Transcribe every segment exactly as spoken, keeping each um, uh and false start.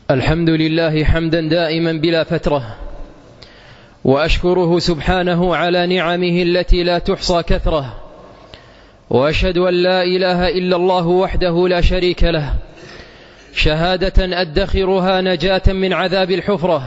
الحمد لله حمدا دائما بلا فترة، وأشكره سبحانه على نعمه التي لا تحصى كثرة، وأشهد أن لا إله إلا الله وحده لا شريك له، شهادة أدخرها نجاة من عذاب الحفرة،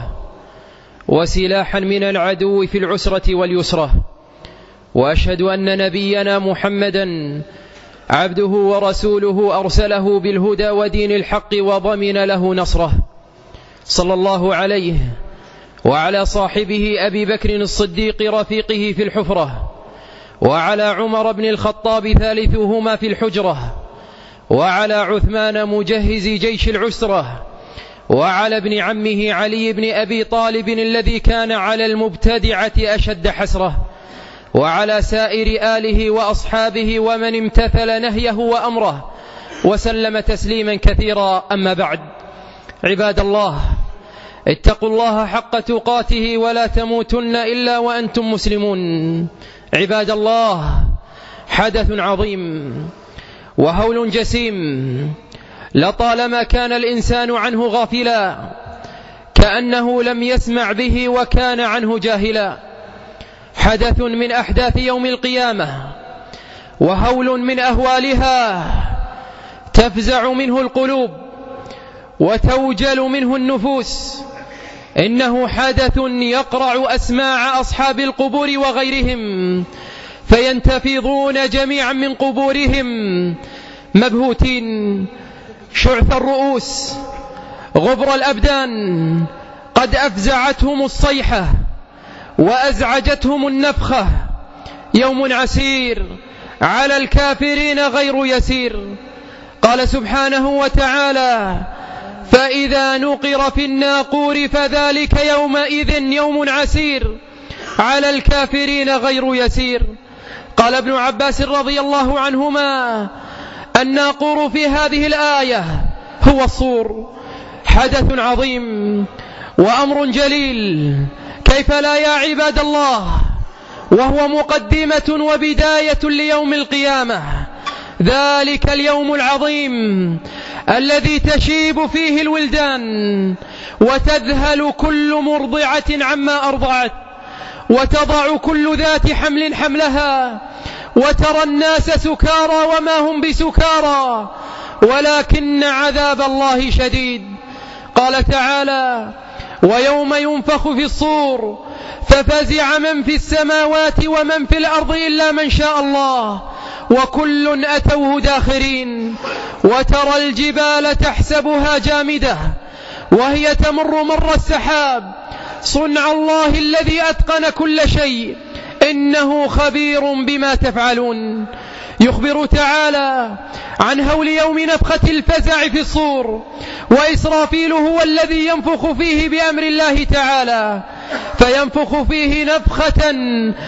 وسلاحا من العدو في العسرة واليسرة. وأشهد أن نبينا محمدا عبده ورسوله أرسله بالهدى ودين الحق وضمن له نصره، صلى الله عليه وعلى صاحبه أبي بكر الصديق رفيقه في الحفرة، وعلى عمر بن الخطاب ثالثهما في الحجرة، وعلى عثمان مجهز جيش العسرة، وعلى ابن عمه علي بن أبي طالب الذي كان على المبتدعة أشد حسرة، وعلى سائر آله وأصحابه ومن امتثل نهيه وأمره وسلم تسليما كثيرا. أما بعد، عباد الله، اتقوا الله حق تقاته ولا تموتن إلا وأنتم مسلمون. عباد الله، حدث عظيم وهول جسيم لطالما كان الإنسان عنه غافلا، كأنه لم يسمع به وكان عنه جاهلا. حدث من أحداث يوم القيامة، وهول من أهوالها تفزع منه القلوب وتوجل منه النفوس. إنه حدث يقرع أسماع أصحاب القبور وغيرهم، فينتفضون جميعا من قبورهم مبهوتين، شعث الرؤوس، غبر الأبدان، قد أفزعتهم الصيحة وأزعجتهم النفخة. يوم عسير على الكافرين غير يسير. قال سبحانه وتعالى: فإذا نقر في الناقور فذلك يومئذ يوم عسير على الكافرين غير يسير. قال ابن عباس رضي الله عنهما: الناقور في هذه الآية هو الصور. حدث عظيم وأمر جليل، كيف لا يا عباد الله، وهو مقدمة وبداية ليوم القيامة، ذلك اليوم العظيم الذي تشيب فيه الولدان وتذهل كل مرضعة عما أرضعت، وتضع كل ذات حمل حملها، وترى الناس سكارى وما هم بسكارى ولكن عذاب الله شديد. قال تعالى: ويوم ينفخ في الصور ففزع من في السماوات ومن في الأرض إلا من شاء الله وكل أتوه داخرين. وترى الجبال تحسبها جامدة وهي تمر مر السحاب، صنع الله الذي أتقن كل شيء، إنه خبير بما تفعلون. يخبر تعالى عن هول يوم نفخة الفزع في الصور، وإسرافيل هو الذي ينفخ فيه بأمر الله تعالى، فينفخ فيه نفخة،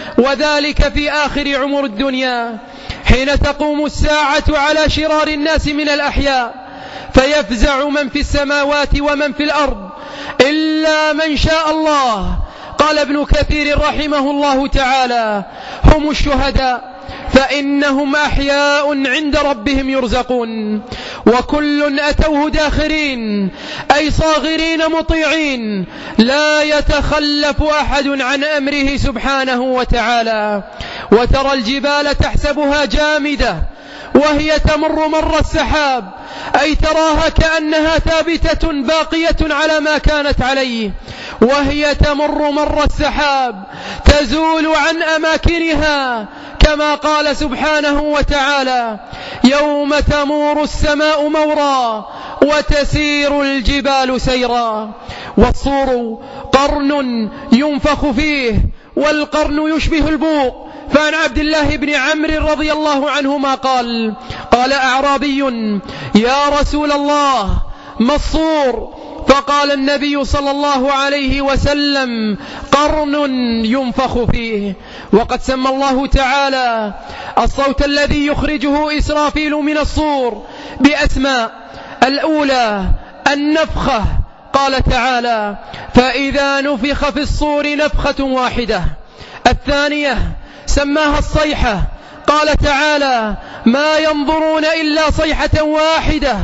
وذلك في آخر عمر الدنيا حين تقوم الساعة على شرار الناس من الأحياء، فيفزع من في السماوات ومن في الأرض إلا من شاء الله. قال ابن كثير رحمه الله تعالى: هم الشهداء فإنهم أحياء عند ربهم يرزقون، وكل أتوه داخرين، أي صاغرين مطيعين، لا يتخلف أحد عن أمره سبحانه وتعالى. وترى الجبال تحسبها جامدة وهي تمر مر السحاب، أي تراها كأنها ثابتة باقية على ما كانت عليه، وهي تمر مر السحاب تزول عن أماكنها، كما قال سبحانه وتعالى: يوم تمور السماء مورا وتسير الجبال سيرا. والصور قرن ينفخ فيه، والقرن يشبه البوق. فعن عبد الله بن عمرو رضي الله عنهما قال: قال أعرابي: يا رسول الله، ما الصور؟ فقال النبي صلى الله عليه وسلم: قرن ينفخ فيه. وقد سمى الله تعالى الصوت الذي يخرجه إسرافيل من الصور بأسماء. الأولى النفخة، قال تعالى: فإذا نفخ في الصور نفخة واحدة. الثانية سماها الصيحة، قال تعالى: ما ينظرون إلا صيحة واحدة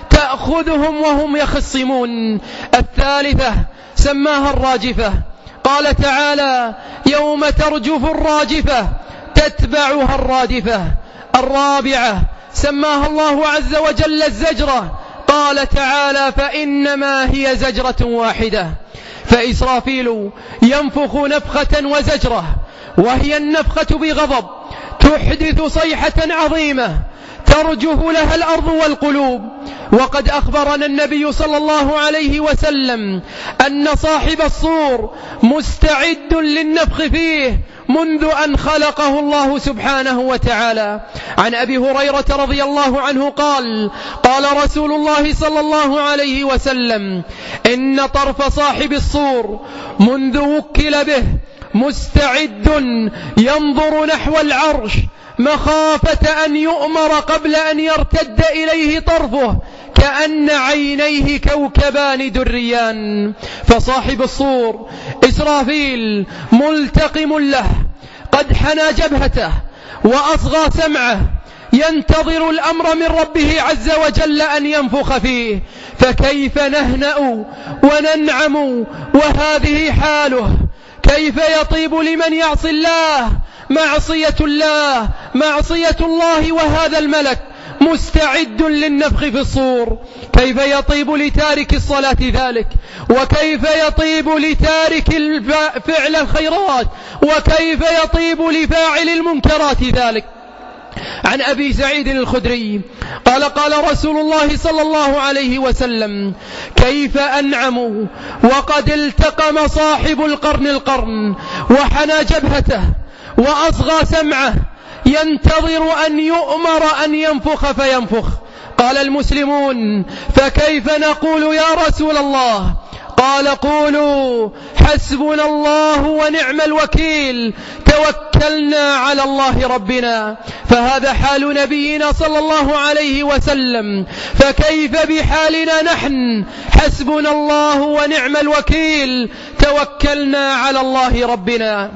تأخذهم وهم يخصمون. الثالثة سماها الراجفة، قال تعالى: يوم ترجف الراجفة تتبعها الرادفة. الرابعة سماها الله عز وجل الزجرة، قال تعالى: فإنما هي زجرة واحدة. فإسرافيل ينفخ نفخة وزجرة، وهي النفخة بغضب تحدث صيحة عظيمة ترجف لها الأرض والقلوب. وقد أخبرنا النبي صلى الله عليه وسلم أن صاحب الصور مستعد للنفخ فيه منذ أن خلقه الله سبحانه وتعالى. عن أبي هريرة رضي الله عنه قال: قال رسول الله صلى الله عليه وسلم: إن طرف صاحب الصور منذ وكل به مستعد ينظر نحو العرش مخافة أن يؤمر قبل أن يرتد إليه طرفه، كأن عينيه كوكبان دريان. فصاحب الصور إسرافيل ملتقم له، قد حنى جبهته وأصغى سمعه، ينتظر الأمر من ربه عز وجل أن ينفخ فيه. فكيف نهنأ وننعم وهذه حاله؟ كيف يطيب لمن يعصي الله معصية الله معصية الله وهذا الملك مستعد للنفخ في الصور؟ كيف يطيب لتارك الصلاة ذلك؟ وكيف يطيب لتارك فعل الخيرات؟ وكيف يطيب لفاعل المنكرات ذلك؟ عن أبي سعيد الخدري قال: قال رسول الله صلى الله عليه وسلم: كيف أنعم وقد التقم صاحب القرن القرن وحنى جبهته وأصغى سمعه، ينتظر أن يؤمر أن ينفخ فينفخ. قال المسلمون: فكيف نقول يا رسول الله؟ قال: قولوا حسبنا الله ونعم الوكيل، توكلنا على الله ربنا. فهذا حال نبينا صلى الله عليه وسلم، فكيف بحالنا نحن؟ حسبنا الله ونعم الوكيل، توكلنا على الله ربنا.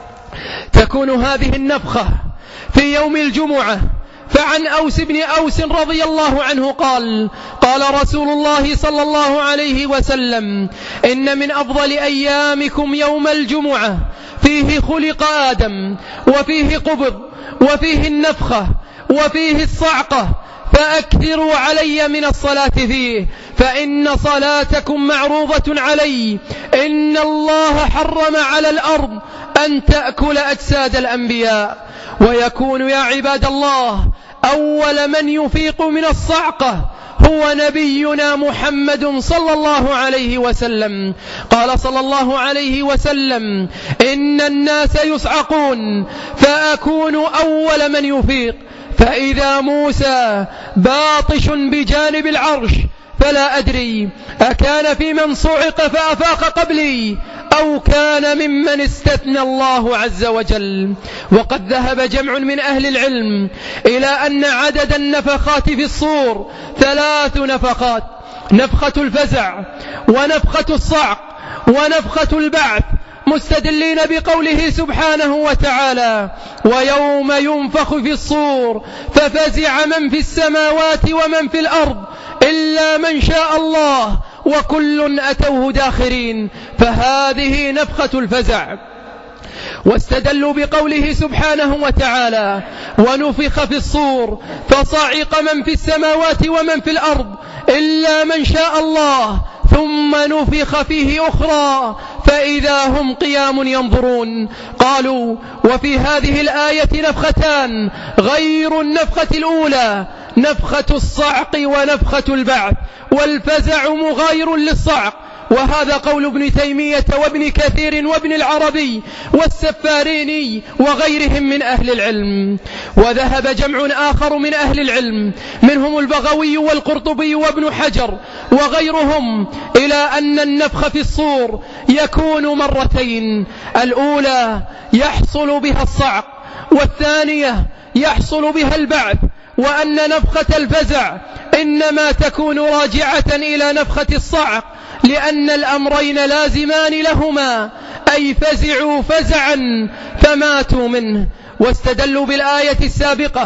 تكون هذه النفخة في يوم الجمعة. فعن أوس بن أوس رضي الله عنه قال: قال رسول الله صلى الله عليه وسلم: إن من أفضل أيامكم يوم الجمعة، فيه خلق آدم، وفيه قبض، وفيه النفخة، وفيه الصعقة، فأكثروا علي من الصلاة فيه، فإن صلاتكم معروضة علي. إن الله حرم على الأرض أن تأكل أجساد الأنبياء. ويكون يا عباد الله أول من يفيق من الصعقة هو نبينا محمد صلى الله عليه وسلم. قال صلى الله عليه وسلم: إن الناس يصعقون فأكون أول من يفيق، فإذا موسى باطش بجانب العرش فلا أدري أكان في من صعق فأفاق قبلي أو كان ممن استثنى الله عز وجل. وقد ذهب جمع من أهل العلم إلى أن عدد النفخات في الصور ثلاث نفخات: نفخة الفزع، ونفخة الصعق، ونفخة البعث، مستدلين بقوله سبحانه وتعالى: ويوم ينفخ في الصور ففزع من في السماوات ومن في الأرض إلا من شاء الله وكل أتوه داخرين. فهذه نفخة الفزع. واستدلوا بقوله سبحانه وتعالى: ونفخ في الصور فصعق من في السماوات ومن في الأرض إلا من شاء الله ثم نفخ فيه أخرى فإذا هم قيام ينظرون. قالوا: وفي هذه الآية نفختان غير النفخة الأولى، نفخة الصعق ونفخة البعث، والفزع مغاير للصعق. وهذا قول ابن تيمية وابن كثير وابن العربي والسفاريني وغيرهم من أهل العلم. وذهب جمع آخر من أهل العلم منهم البغوي والقرطبي وابن حجر وغيرهم إلى أن النفخ في الصور يكون مرتين: الأولى يحصل بها الصعق، والثانية يحصل بها البعث. وأن نفخة الفزع إنما تكون راجعة إلى نفخة الصعق، لأن الأمرين لازمان لهما، أي فزعوا فزعا فماتوا منه. واستدلوا بالآية السابقة: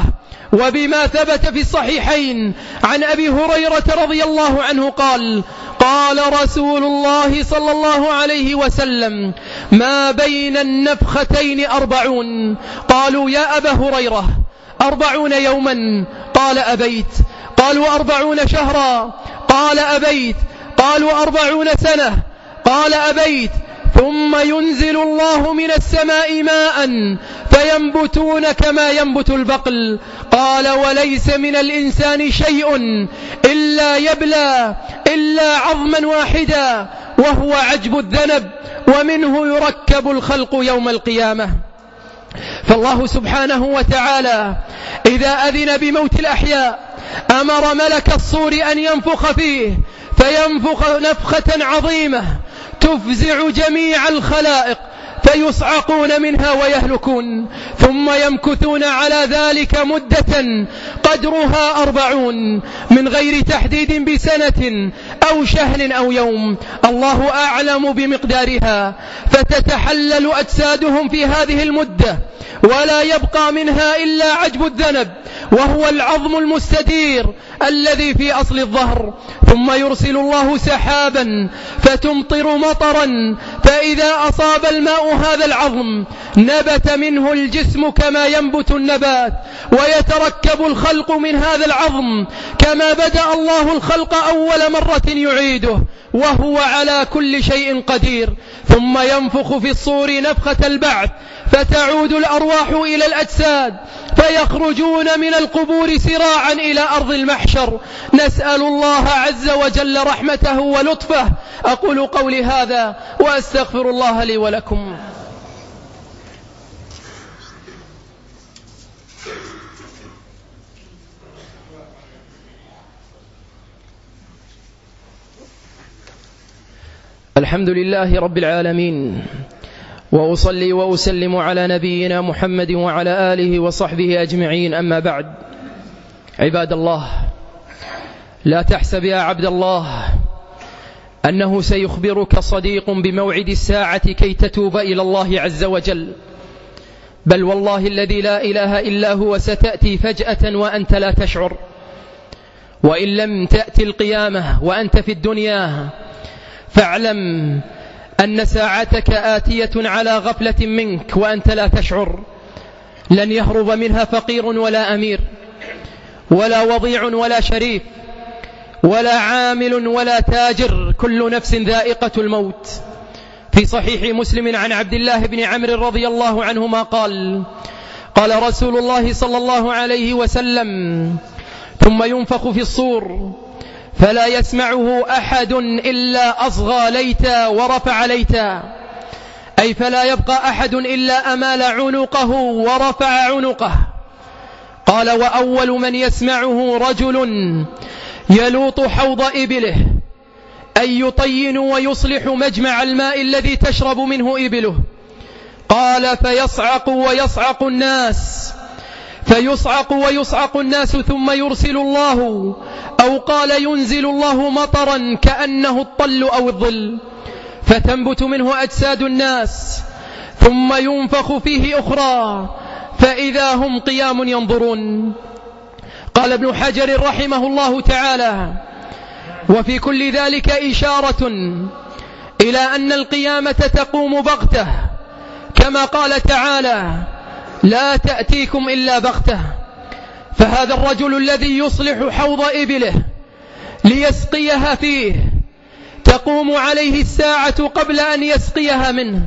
وبما ثبت في الصحيحين عن أبي هريرة رضي الله عنه قال قال رسول الله صلى الله عليه وسلم ما بين النفختين أربعون. قالوا يا أبا هريرة أربعون يوما؟ قال أبيت. قالوا أربعون شهرا؟ قال أبيت. قالوا أربعون سنة؟ قال أبيت. ثم ينزل الله من السماء ماء فينبتون كما ينبت البقل. قال وليس من الإنسان شيء إلا يبلى إلا عظما واحدا وهو عجب الذنب ومنه يركب الخلق يوم القيامة. فالله سبحانه وتعالى إذا أذن بموت الأحياء أمر ملك الصور أن ينفخ فيه فينفخ نفخة عظيمة تفزع جميع الخلائق فيصعقون منها ويهلكون، ثم يمكثون على ذلك مدة قدرها أربعون من غير تحديد بسنة أو شهر أو يوم، الله أعلم بمقدارها. فتتحلل أجسادهم في هذه المدة ولا يبقى منها إلا عجب الذنب وهو العظم المستدير الذي في أصل الظهر. ثم يرسل الله سحابا فتمطر مطرا فإذا أصاب الماء هذا العظم نبت منه الجسم كما ينبت النبات ويتركب الخلق من هذا العظم كما بدأ الله الخلق أول مرة يعيده وهو على كل شيء قدير. ثم ينفخ في الصور نفخة البعث فتعود الأرواح إلى الأجساد فيخرجون من القبور سراعا إلى أرض المحشر. نسأل الله عز وجل رحمته ولطفه. أقول قولي هذا وأستغفر الله لي ولكم. الحمد لله رب العالمين، وأصلي وأسلم على نبينا محمد وعلى آله وصحبه أجمعين. أما بعد، عباد الله، لا تحسب يا عبد الله أنه سيخبرك صديق بموعد الساعة كي تتوب إلى الله عز وجل، بل والله الذي لا إله إلا هو ستأتي فجأة وأنت لا تشعر. وإن لم تأتي القيامة وأنت في الدنيا فاعلم أن ساعتك آتية على غفلة منك وأنت لا تشعر. لن يهرب منها فقير ولا أمير ولا وضيع ولا شريف ولا عامل ولا تاجر، كل نفس ذائقة الموت. في صحيح مسلم عن عبد الله بن عمرو رضي الله عنهما قال قال رسول الله صلى الله عليه وسلم ثم ينفخ في الصور فلا يسمعه أحد إلا أصغى ليتا ورفع ليتا، أي فلا يبقى أحد إلا أمال عنقه ورفع عنقه. قال وأول من يسمعه رجل يلوط حوض إبله، أي يطين ويصلح مجمع الماء الذي تشرب منه إبله. قال فيصعق ويصعق الناس فيصعق ويصعق الناس ثم يرسل الله أو قال ينزل الله مطرا كأنه الطل أو الظل فتنبت منه أجساد الناس، ثم ينفخ فيه أخرى فإذا هم قيام ينظرون. قال ابن حجر رحمه الله تعالى وفي كل ذلك إشارة إلى أن القيامة تقوم بغتة، كما قال تعالى لا تأتيكم إلا بغتة. فهذا الرجل الذي يصلح حوض إبله ليسقيها فيه تقوم عليه الساعة قبل أن يسقيها منه،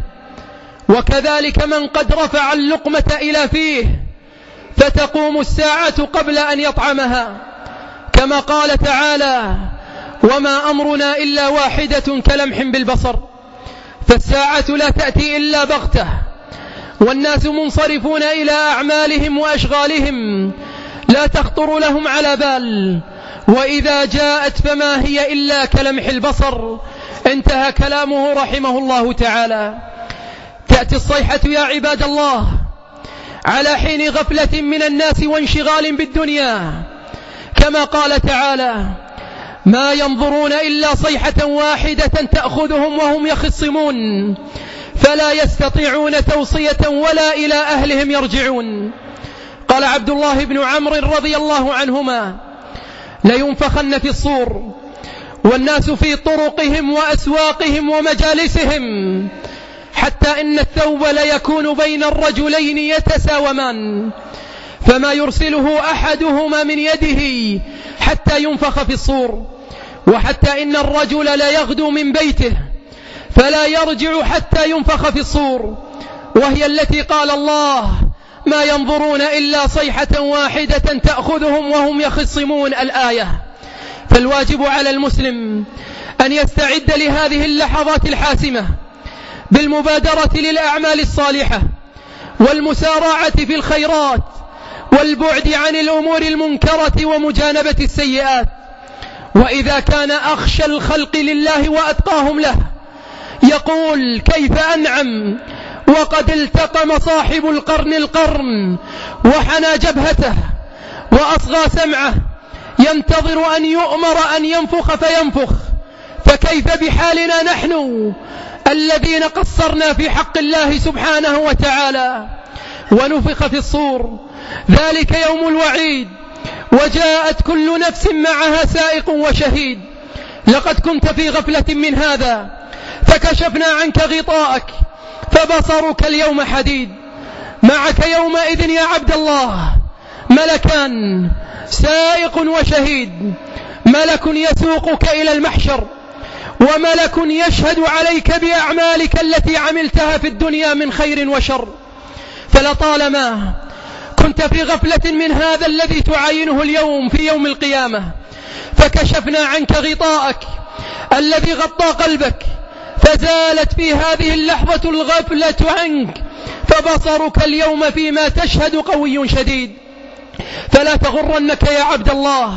وكذلك من قد رفع اللقمة إلى فيه فتقوم الساعة قبل أن يطعمها، كما قال تعالى وما أمرنا إلا واحدة كلمح بالبصر. فالساعة لا تأتي إلا بغتة والناس منصرفون إلى أعمالهم وأشغالهم لا تخطر لهم على بال، وإذا جاءت فما هي إلا كلمح البصر. انتهى كلامه رحمه الله تعالى. تأتي الصيحة يا عباد الله على حين غفلة من الناس وانشغال بالدنيا، كما قال تعالى ما ينظرون إلا صيحة واحدة تأخذهم وهم يخصمون فلا يستطيعون توصية ولا إلى أهلهم يرجعون. قال عبد الله بن عمرو رضي الله عنهما: لينفخن في الصور والناس في طرقهم وأسواقهم ومجالسهم، حتى إن الثوب ليكون بين الرجلين يتساومان، فما يرسله أحدهما من يده حتى ينفخ في الصور، وحتى إن الرجل ليغدو من بيته فلا يرجع حتى ينفخ في الصور، وهي التي قال الله: ما ينظرون إلا صيحة واحدة تأخذهم وهم يخصمون الآية. فالواجب على المسلم أن يستعد لهذه اللحظات الحاسمة بالمبادرة للأعمال الصالحة والمسارعة في الخيرات والبعد عن الأمور المنكرة ومجانبة السيئات. وإذا كان أخشى الخلق لله وأتقاهم له يقول: كيف أنعم وقد التقم صاحب القرن القرن وحنى جبهته وأصغى سمعه، ينتظر أن يؤمر أن ينفخ فينفخ، فكيف بحالنا نحن الذين قصرنا في حق الله سبحانه وتعالى؟ ونفخ في الصور، ذلك يوم الوعيد، وجاءت كل نفس معها سائق وشهيد. لقد كنت في غفلة من هذا فكشفنا عنك غطاءك فبصرك اليوم حديد. معك يومئذ يا عبد الله ملكان، سائق وشهيد، ملك يسوقك إلى المحشر، وملك يشهد عليك بأعمالك التي عملتها في الدنيا من خير وشر. فلطالما كنت في غفلة من هذا الذي تعاينه اليوم في يوم القيامة، فكشفنا عنك غطاءك الذي غطى قلبك، فزالت في هذه اللحظة الغفلة عنك، فبصرك اليوم فيما تشهد قوي شديد. فلا تغرنك يا عبد الله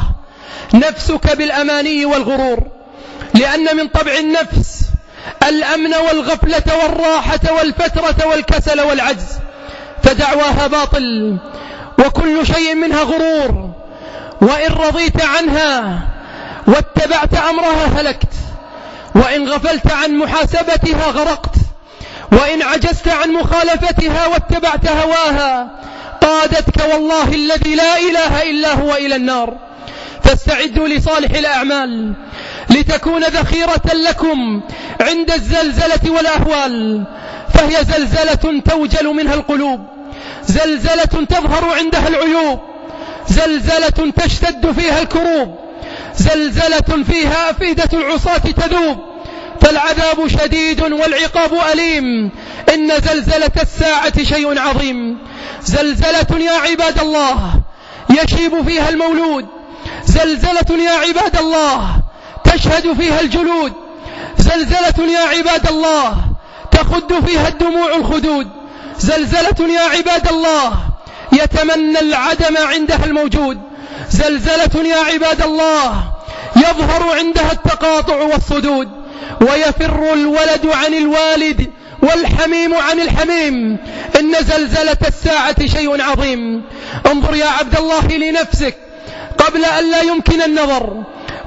نفسك بالأماني والغرور، لأن من طبع النفس الأمن والغفلة والراحة والفترة والكسل والعجز، فدعواها باطل وكل شيء منها غرور، وإن رضيت عنها واتبعت أمرها هلكت، وإن غفلت عن محاسبتها غرقت، وإن عجزت عن مخالفتها واتبعت هواها قادتك والله الذي لا إله إلا هو إلى النار. فاستعدوا لصالح الأعمال لتكون ذخيرة لكم عند الزلزلة والأهوال، فهي زلزلة توجل منها القلوب، زلزلة تظهر عندها العيوب، زلزلة تشتد فيها الكروب، زلزلة فيها أفئدة العصاة تذوب، فالعذاب شديد والعقاب أليم. إن زلزلة الساعة شيء عظيم، زلزلة يا عباد الله يشيب فيها المولود، زلزلة يا عباد الله تشهد فيها الجلود، زلزلة يا عباد الله تخد فيها الدموع الخدود، زلزلة يا عباد الله يتمنى العدم عندها الموجود، زلزلة يا عباد الله يظهر عندها التقاطع والصدود، ويفر الولد عن الوالد والحميم عن الحميم. إن زلزلة الساعة شيء عظيم. انظر يا عبد الله لنفسك قبل أن لا يمكن النظر،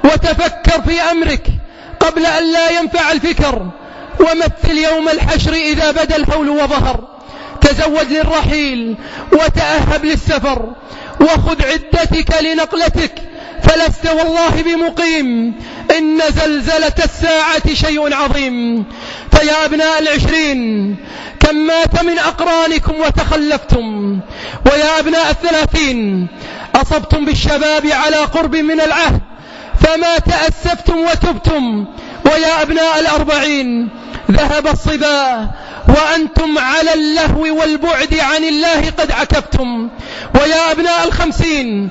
وتفكر في أمرك قبل أن لا ينفع الفكر، ومثل يوم الحشر إذا بدا الهول وظهر. تزود للرحيل وتأهب للسفر، وخذ عدتك لنقلتك، فلست والله بمقيم. إن زلزلة الساعة شيء عظيم. فيا أبناء العشرين كم مات من أقرانكم وتخلفتم، ويا أبناء الثلاثين أصبتم بالشباب على قرب من العهد فما تأسفتم وتبتم، ويا أبناء الأربعين ذهب الصبا وأنتم على اللهو والبعد عن الله قد عكفتم، ويا أبناء الخمسين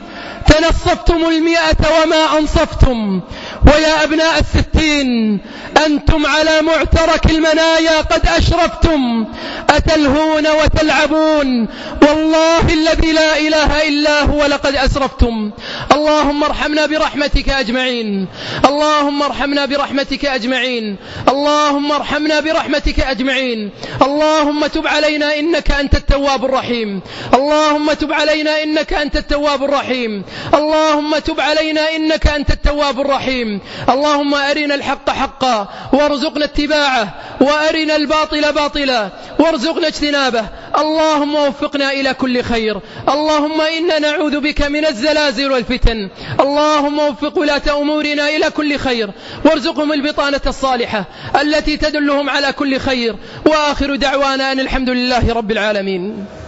تنصفتم المئة وما أنصفتم، ويا أبناء الستين أنتم على معترك المنايا قد أشرفتم، أتلهون وتلعبون والله الذي لا إله إلا هو لقد أسرفتم. اللهم ارحمنا برحمتك أجمعين، اللهم ارحمنا برحمتك أجمعين، اللهم ارحمنا برحمتك أجمعين. اللهم تب علينا إنك أنت التواب الرحيم، اللهم تب علينا إنك أنت التواب الرحيم، اللهم تب علينا إنك أنت التواب الرحيم. الرحيم. اللهم أرنا الحق حقا وارزقنا اتباعه، وأرنا الباطل باطلا وارزقنا اجتنابه. اللهم وفقنا إلى كل خير. اللهم إنا نعوذ بك من الزلازل والفتن. اللهم وفق ولاة أمورنا إلى كل خير، وارزقهم البطانة الصالحة التي تدلهم على كل خير. وآخر دعوانا أن الحمد لله رب العالمين.